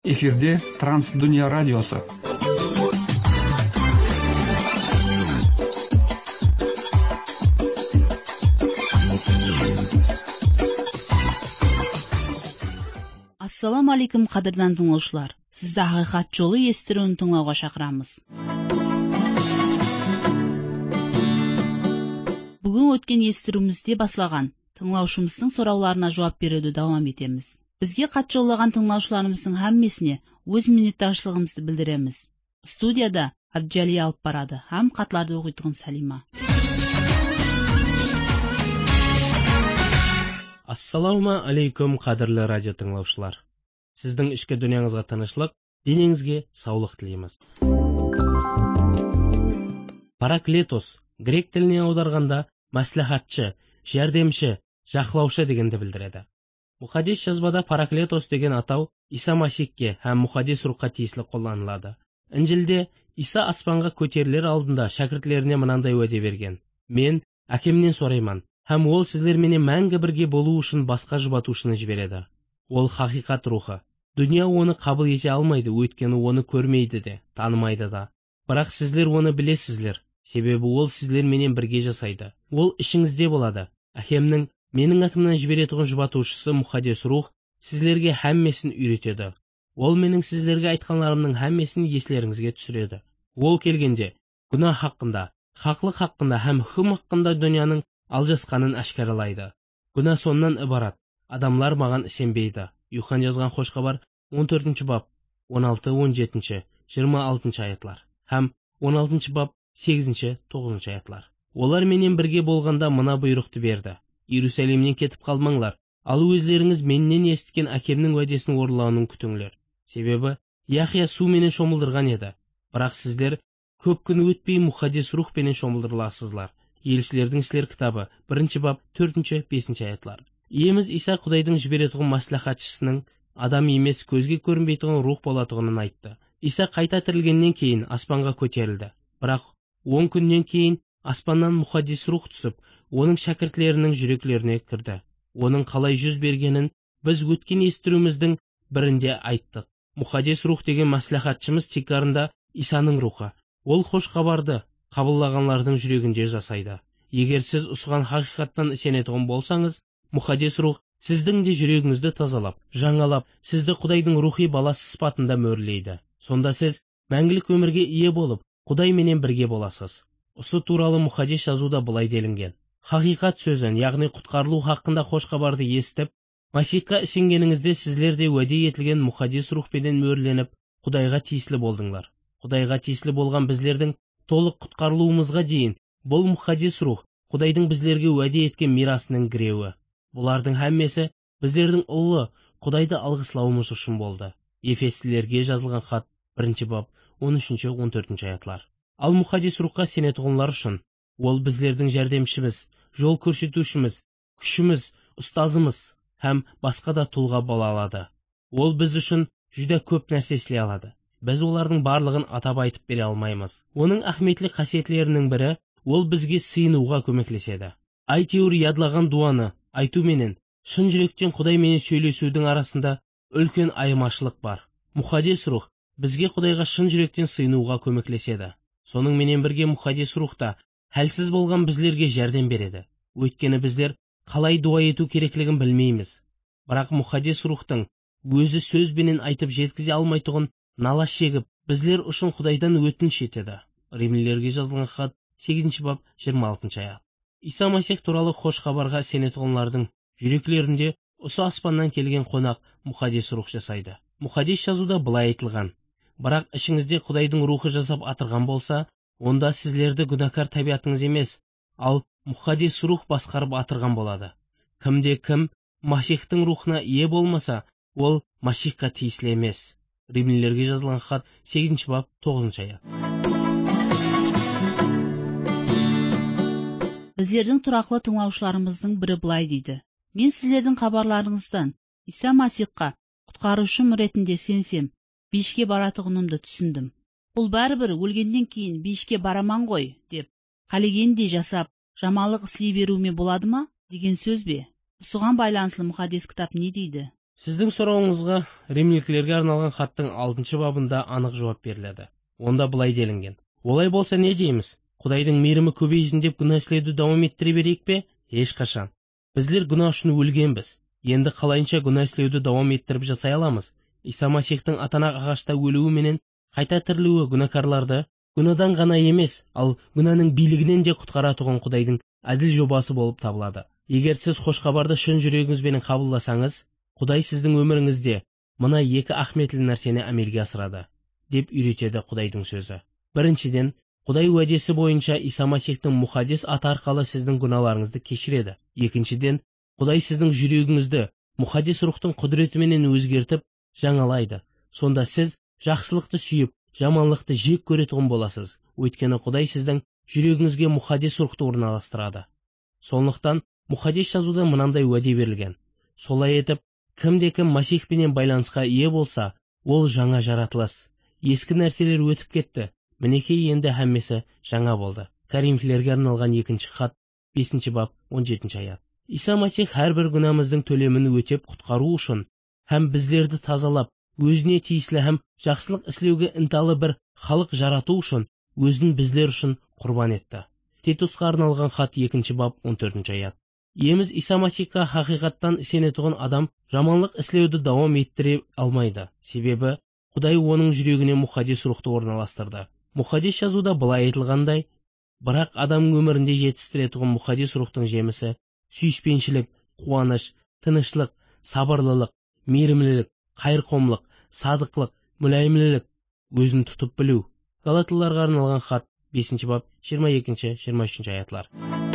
Эфирде Трансдүния радиосы. Ассаламу алейкум қадірдан тыңлаушылар. Сізді Ақиқат жолы естіруін тыңлауға шақырамыз. Бүгін өткен естіруімізде басылған тыңлаушымыздың сұрауларына жауап беруді давам етеміз. Бізге хат жолдаған тыңлаушыларымыздың һәммесіне өз миннеттаршылығымызды білдіреміз. Студияда Абджали алып барады, һәм хатларды оқитын Салима. Ассаламу алейкум қадірлі радио тыңлаушылар. Сіздің ішкі дүниеңізге тынышлық, денеңізге саулық тілейміз. Параклетос грек тіліне аударғанда мәслихатшы, жәрдемші, жақлаушы дегенді білдіреді. Мұхаддис жазбада параклетос деген атау Иса Масихке һәм мұхаддис рухқа тиесілі қолданылады. Інжілде Иса аспанға көтерілер алдында шәкіртлеріне мынандай уәде берген: "Мен әкемнен сұраймын, һәм ол сіздерменен мәңгі бірге болу үшін басқа жұбатушыны жібереді. Ол хақиқат рухы. Дүния оны қабыл ете алмайды, өйткені оны көрмейді де, танымайды да. Бірақ сіздер оны білесіздер, себебі ол сіздерменен бірге жасайды. Ол ішіңізде болады. Әкемнің менің атымнан жіберетұғын жұбатушысы мұхаддис рух сіздерге һәммесін үйретеді. Ол менің сіздерге айтқанларымның һәммесін еслеріңізге түсіреді. Ол келгенде күнә хақында, хақлық хақында һәм хүкім хақында дүнияның алжасқанын әшкаралайды. Күнә соннан ибарат. Адамлар маған сенбейді." Юхан жазған хош хабар 14 бап 16-17, 26 аятлар һәм 16 бап 8-9 аятлар. Олар менен бірге болғанда мына бұйрықты берді: "Иерусалимнен кетіп қалмаңлар, ал өзлеріңіз менен естіген әкемнің уәдесін орындауын күтіңлер. Себебі Яхия суменен шомылдырған еді, бірақ сіздер көп күн өтпей мұхаддис рухпенен шомылдырыласызлар." Елшілердің істер кітабы 1 бап 4-5 аятлар. Иеміз Иса Құдайдың жіберетұғын мәслихатшысының адам емес, көзге көрінбейтұғын рух болатұғынын айтты. Иса қайта тірілгеннен кейін аспанға көтерілді. Бірақ 10 күннен кейін аспаннан мұхаддис рух түсіп, оның шәкіртлерінің жүректеріне кірді. Оның қалай жүз бергенін біз өткен естіруіміздің бірінде айттық. Мұхаддис рух деген мәслихатшымыз текарында Исаның рухы. Ол хош хабарды қабылдағанлардың жүрегінде жасайды. Егер сіз ұсыған хақиқаттан сенетұғын болсаңыз, мұхаддис рух сіздің де жүрегіңізді тазалап, жаңалап, сізді Құдайдың рухи баласы сипатында мөрлейді. Сонда сіз мәңгілік өмірге ие болып, Құдай менен бірге боласыз. Осы туралы мұхаддис жазуда былай делінген: "Хақиқат сөзін, яғни құтқарылу хақында хош хабарды естіп, Масихқа сенгеніңізде сіздер де уәде етілген мұхаддис рухпенен мөрленіп, Құдайға тиесілі болдыңлар. Құдайға тиесілі болған біздердің толық құтқарылуымызға дейін бұл мұхаддис рух Құдайдың біздерге уәде еткен мирасының гіреуі. Бұлардың һәммесі біздердің ұлы Құдайды алғыслауымыз үшін болды." Ефестілерге жазылған хат 1 бап 13-14 аятлар. Ал мұхаддис рухқа сенетұғынлар үшін ол біздердің жәрдемшіміз, жол көрсетушіміз, күшіміз, ұстазымыз һәм басқа да тұлға бола алады. Ол біз үшін жүдә көп нәрсе істей алады. Біз олардың барлығын атап айтып бере алмаймыз. Оның ахметлік қасиетлерінің бірі ол бізге сыйынуға көмектеседі. Әйтеуір ядлаган дуаны айту менен шын жүректен Құдай менен сөйлесудің арасында үлкен айырмашылық бар. Мұхаддис рух бізге Құдайға шын жүректен сыйынуға көмектеседі. Соның менен бірге мұхаддис рухта хәлсіз болған біздерге жәрдем береді. Өйткені біздер қалай дуа ету керектігін білмейміз. Бірақ мұхаддис рухтың өзі сөзбенен айтып жеткізе алмайтұғын нала шегіп, біздер үшін Құдайдан өтініш етеді. Римлілерге жазылған хат 8 бап 26 аят. Иса Масих туралы хош хабарға сенетұғынлардың жүректерінде осы аспаннан келген қонақ мұхаддис рух жасайды. Мұхаддис жазуда былай айтылған: "Бірақ ішіңізде Құдайдың рухы жасап атырған болса, онда сіздерді күнәкар табиғатыңыз емес, ал мұхаддис рух басқарып атырған болады. Кімде кім Масихтың рухына ие болмаса, ол Масихқа тиесілі емес." Римлілерге жазылған хат 8 бап 9 аят. Біздердің тұрақлы тыңлаушыларымыздың бірі былай дейді: "Мен сіздердің хабарларыңыздан Иса Масихқа құтқарушым ретінде сенсем, бейішке баратұғынымды түсіндім. Бұл бәрібір өлгеннен кейін бейішке бараман ғой деп, қалегендей жасап, жамалық істей беруіме болады ма?" деген сөз бе? Осыған байланысты мұхаддис кітап не дейді? Сіздің сұрауыңызға римліктерге арналған хаттың 6 бабында анық жауап беріледі. Онда былай делінген: олай болса не дейміз? Құдайдың мейірімі көбейсін деп күнә істеуді давам еттіре берейік пе? Ешқашан. Біздер күнә үшін өлгенбіз. Енді қалайынша күнә істеуді давам еттіріп жасай аламыз? Иса Масихтың атанақ ағашта өлуі менен қайта тірілуі күнәкарларды күнәдан ғана емес, ал күнәнің билігінен де құтқаратұғын Құдайдың әділ жобасы болып табылады. Егер сіз қошқабарды шын жүрегіңізбен қабылдасаңыз, Құдай сіздің өміріңізде мына 2 ахметлі нәрсені әмелге асырады, деп үйретеді Құдайдың сөзі. Біріншіден, Құдай уәдесі бойынша Иса Масихтың мұхаддис аты арқылы сіздің күнәларыңызды кешіреді. Екіншіден, Құдай сіздің жүрегіңізді мұхаддис рухтың құдіретіменен өзгертіп, жаңалайды. Сонда сіз жақсылықты сүйіп, жаманлықты жек көретұғын боласыз. Өйткені Құдай сіздің жүрегіңізге мұхаддис рухты орналастырады. Сондықтан мұхаддис жазуда мынандай уәде берілген: солай етіп, кімде-кім Масихпенен байланысқа ие болса, ол жаңа жаратылыс. Ескі нәрселер өтіп кетті, мінекей енді әммесі жаңа болды. Каримліктерге арналған 2 хат 5 бап 17 аят. Иса Масих әрбір күнәміздің төлемін өтеп құтқару үшін һәм біздерді тазалап, өзіне тиесілі һәм жақсылық істеуге ынталы бір халық жарату үшін өзін біздер үшін құрбан етті. Титусқа арналған хат 2 бап 14 аят. Еміз Иса Масихқа хақиқаттан сенетұғын адам жаманлық істеуді давам еттіре алмайды. Себебі Құдай оның жүрегіне мұхаддис рухты орналастырды. Мұхаддис жазуда былай айтылғандай: бірақ адамның өмірінде жетістіретұғын мұхаддис рухтың жемісі сүйіспеншілік, қуаныш, тынышлық, сабырлылық, мейірімлілік, қайырқомлық, садықлық, мүләйімлілік, өзін тұтып білу. Галатыларға арналған хат 5 бап 22-23 аятлар.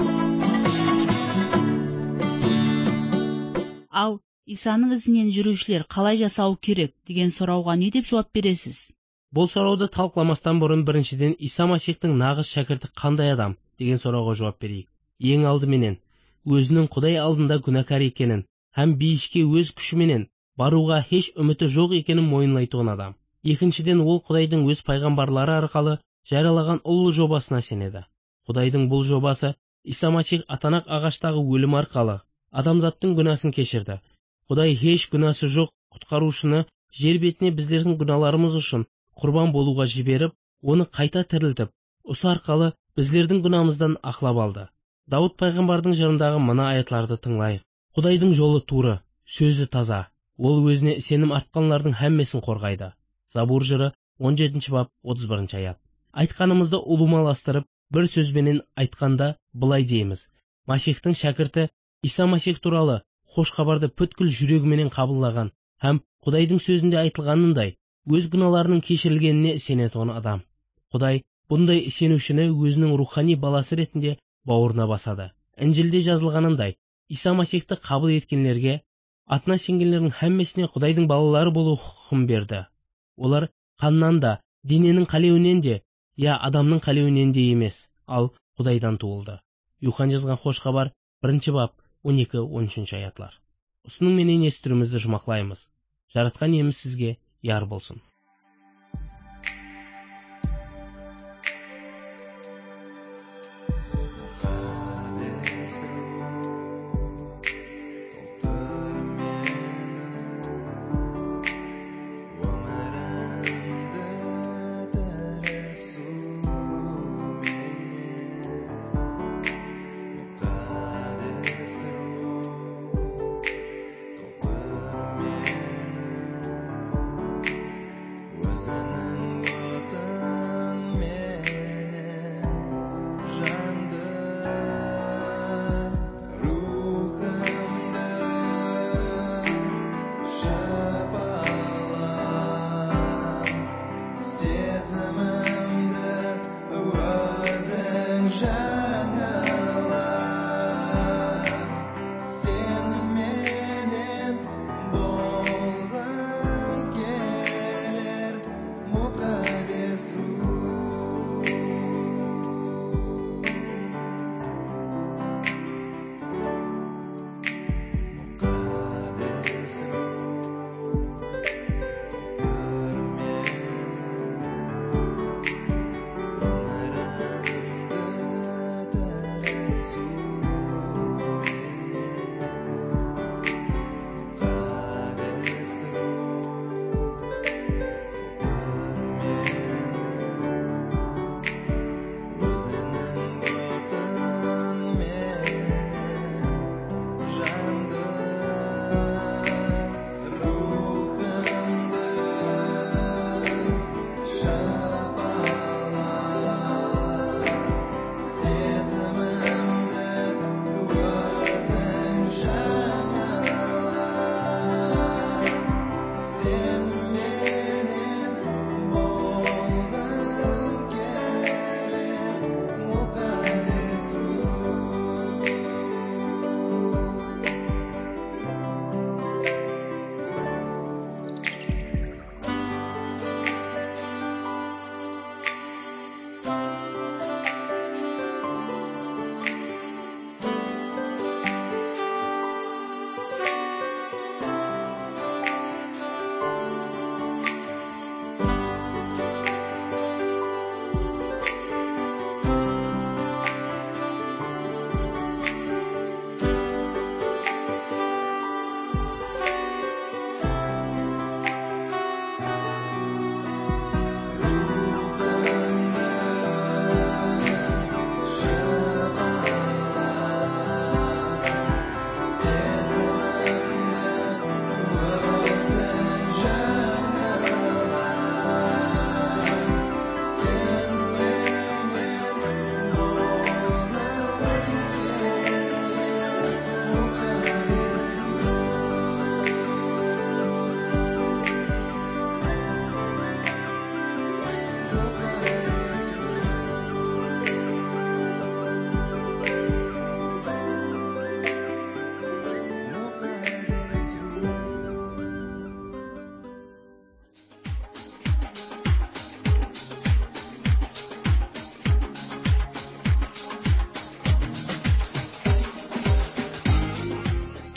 Ал Исаның ізінен жүрушілер қалай жасау керек деген сұрауға не деп жауап бересіз? Бұл сұрауды талқыламастан бұрын біріншіден Иса Масихтың нағыз шәкірті қандай адам деген сұрауға жауап берейік. Ең алдыменен, өзінің Құдай алдында күнәкар екенін һәм бейішке өз күшіменен баруға еш үміті жоқ екенін мойынлайтын адам. Екіншіден, ол Құдайдың өз пайғамбарлары арқылы жариялаған ұлы жобасына сенеді. Құдайдың бұл жобасы Иса Масих атанақ ағаштағы өлім арқылы адамзаттың күнәсін кешірді. Құдай еш күнәсі жоқ құтқарушыны жер бетіне біздердің күнәларымыз үшін құрбан болуға жіберіп, оны қайта тірілтіп, осы арқылы біздердің күнәмыздан ақлап алды. Дауд пайғамбардың жырындағы мына аятларды тыңлайық. Құдайдың жолы туры, сөзі таза. Ол өзіне сенім артқанлардың әммесін қорғайды. Забур жыры 17 бап 31 аят. Айтқанымызды ұлымаластырып, бір сөзбенен айтқанда былай дейміз: Масихтың шәкірті Иса Масих туралы хош хабарды бүткіл жүрегіменен қабылдаған һәм Құдайдың сөзінде айтылғанындай өз күнәларының кешірілгеніне сенетін адам. Құдай бұндай сенушіні өзінің рухани баласы ретінде бауырына басады. Інжілде жазылғанындай, Иса Масихті қабыл еткенлерге, атына сенгендердің әммесіне Құдайдың балалары болу құқығын берді. Олар қаннан да, дененің қалеуінен де, адамның қалеуінен де емес, ал Құдайдан туылды. Юхан жазған хош хабар 1 бап 12-13 аятлар. Осының менен естірімізді жұмақлаймыз. Жаратқан еміз сізге яр болсын.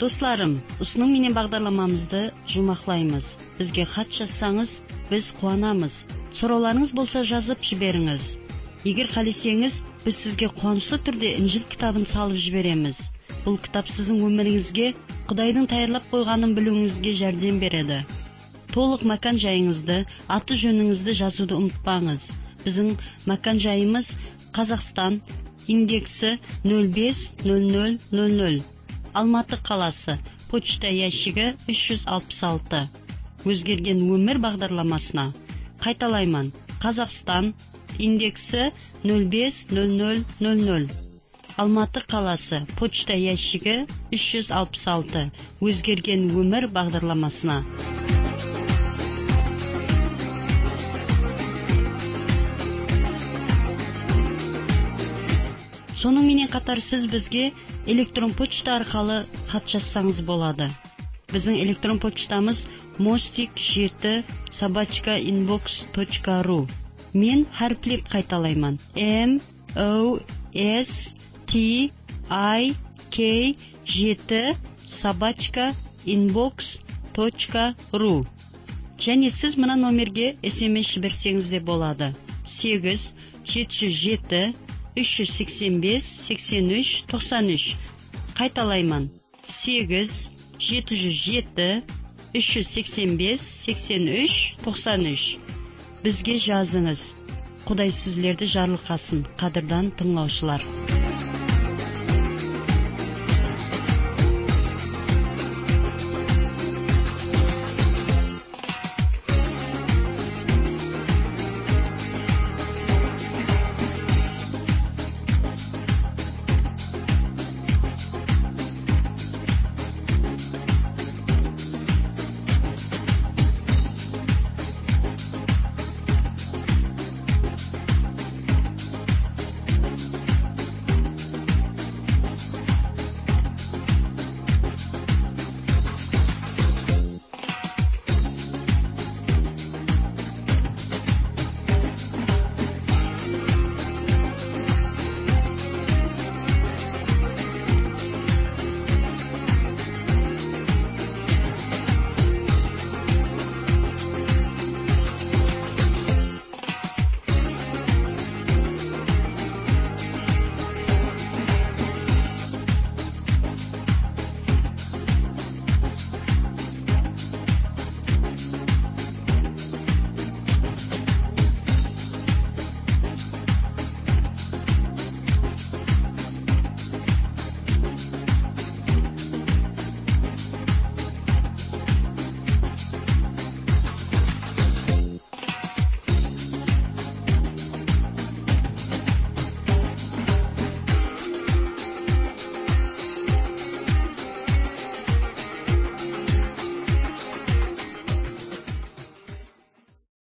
Достарым, ұсының менен бағдарламамызды жұмақлаймыз. Бізге хат жазсаңыз, біз қуанамыз. Сұрауларыңыз болса жазып жіберіңіз. Егер қалесеңіз, біз сізге қуанышлы түрде Инжил кітабын салып жібереміз. Бұл кітап сіздің өміріңізге Құдайдың тайырлап қойғанын білуіңізге жәрдем береді. Толық мәкан жайыңызды, аты жөніңізді жазуды ұмытпаңыз. Біздің мәкан жайымыз Қазақстан, индексі 050000. Алматы қаласы, почта ящигі 366. Өзгерген өмір бағдарламасына. Қайталаймын. Қазақстан, индексі 050000. Алматы қаласы, почта ящигі 366. Өзгерген өмір бағдарламасына. Соның менен қатар сіз бізге электрон почта арқылы хат жазсаңыз болады. Біздің электрон почтамыз mostik7@inbox.ru. Мен харфлеп қайталаймын. mostik7@inbox.ru. Және сіз мына номерге SMS жіберсеңіз де болады. 8-707 385-83-93. Қайталаймын. 8-707 385-83-93. Бізге жазыңыз. Құдай сізлерді жарылқасын, қадірдан тыңлаушылар.